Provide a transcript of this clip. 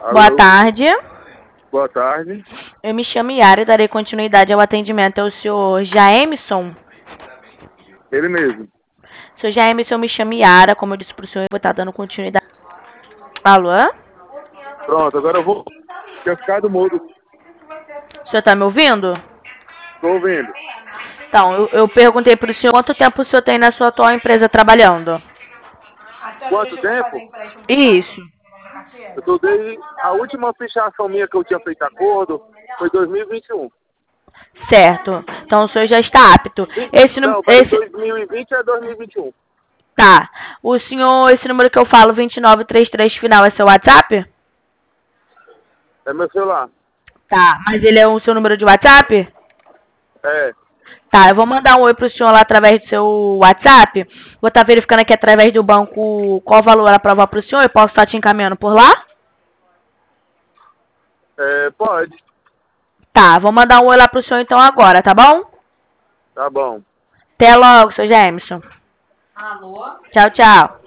Boa Alô, tarde. boa tarde. Eu me chamo Yara e darei continuidade ao atendimento ao senhor Jaemerson. Ele mesmo. Senhor Jaemerson, eu me chamo Yara, como eu disse para o senhor, eu vou estar dando continuidade. Alô? Pronto, agora eu vou. Tinha ficado mudo. O senhor está me ouvindo? Tô ouvindo. Então, eu perguntei para o senhor quanto tempo o senhor tem na sua atual empresa trabalhando. Quanto tempo? Isso. Eu tô desde a última fichação minha que eu tinha feito acordo foi 2021. Certo. Então o senhor já está apto. Não, peraí, 2020 é 2021. Tá. O senhor, esse número que eu falo, 2933 final, é seu WhatsApp? É meu celular. Tá. Mas ele é o seu número de WhatsApp? É. Tá, eu vou mandar um oi pro senhor lá através do seu WhatsApp. Vou estar verificando aqui através do banco qual valor ela aprovar pro senhor. Eu posso estar te encaminhando por lá? É, pode. Tá, vou mandar um oi lá pro senhor então agora, tá bom? Tá bom. Até logo, seu Jameson. Tchau, tchau.